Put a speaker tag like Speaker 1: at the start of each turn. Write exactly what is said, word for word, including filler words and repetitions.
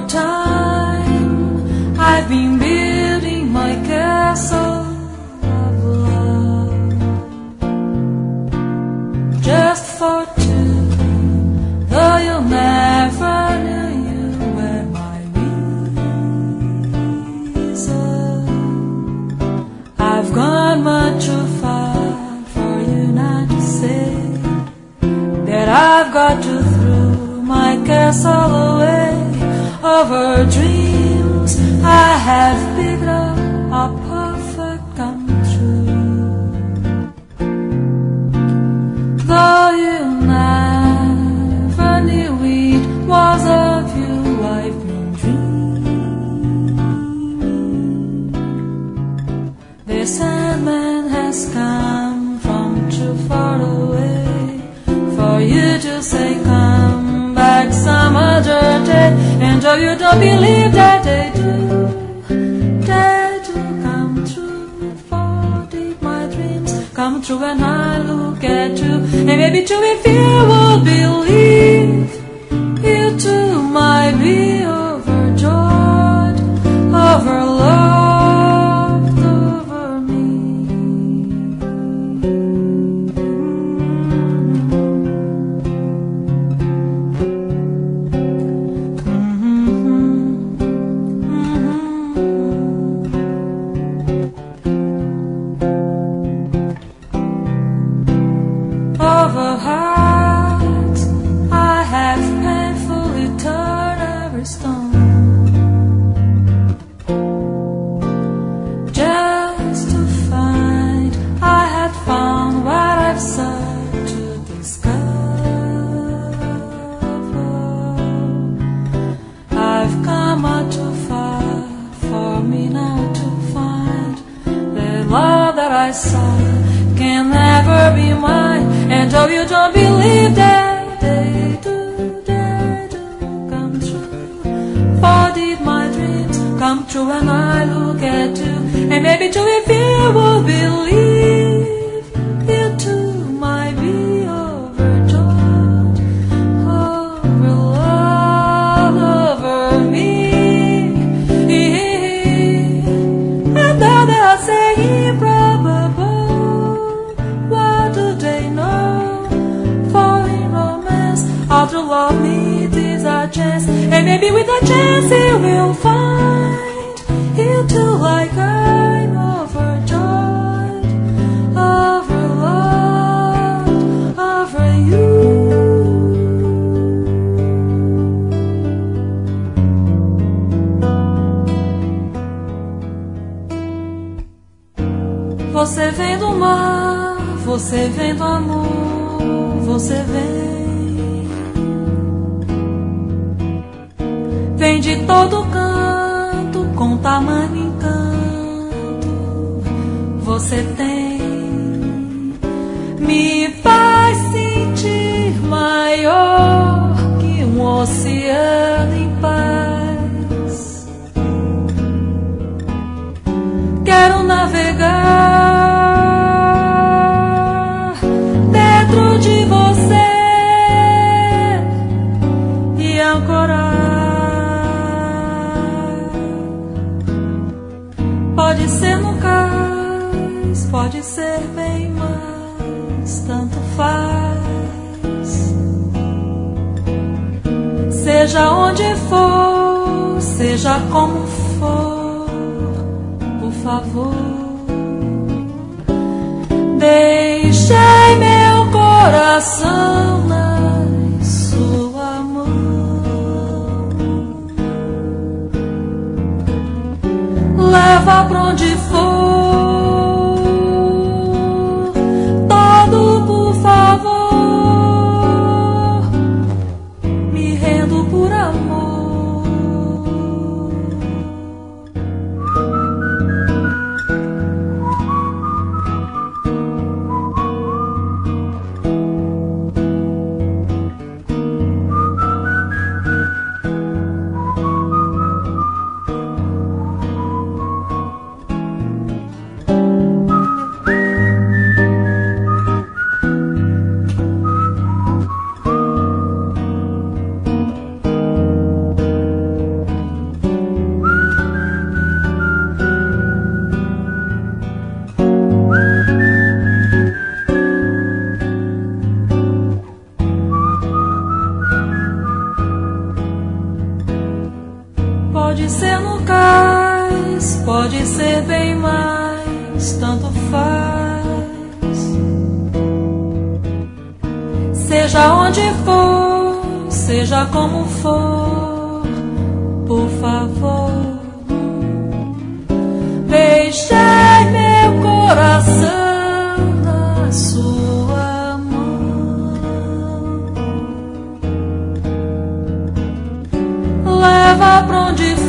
Speaker 1: time I've been building my castle of love, just for two, though you never knew you were my reason. I've gone much too far for you not to say that I've got to throw my castle away over dreams I have picked up a perfect come true. Though you never knew it was of you I've been dreaming. The Sandman has come from too far away for you to say come back some other day. And though you don't believe that they do, they do come true. For did my dreams come true when I look at you? And maybe too if you would believe, you too might be overjoyed, overloved over me. Over hearts I have painfully turned every stone, just to find I had found what I've sought to discover. I've come out too far for me now to find the love that I saw can never be mine. And though you don't believe that they do, they do come true. For did my dreams come true when I look at you? And maybe too if you would believe, you too might be overjoyed, overloved over me. And though they'll say improbable, what do they know? For in romance, all to love me, it is a chance. And maybe with a chance you will find you too like I'm overjoyed, overloved over you. Você vem do mar, você vem do amor, você vem. Vem de todo canto, com tamanho encanto. Você tem, me faz sentir maior que um oceano em paz. Quero navegar dentro de você e ancorar. Pode ser no cais, pode ser bem mais, tanto faz. Seja onde for, seja como for, por favor, deixai meu coração na sua mão. Leva pra onde for, todo por favor, me rendo por amor. pode ser bem mais, tanto faz. Seja onde for, seja como for, por favor, deixe meu coração na sua mão. Leva pra onde for,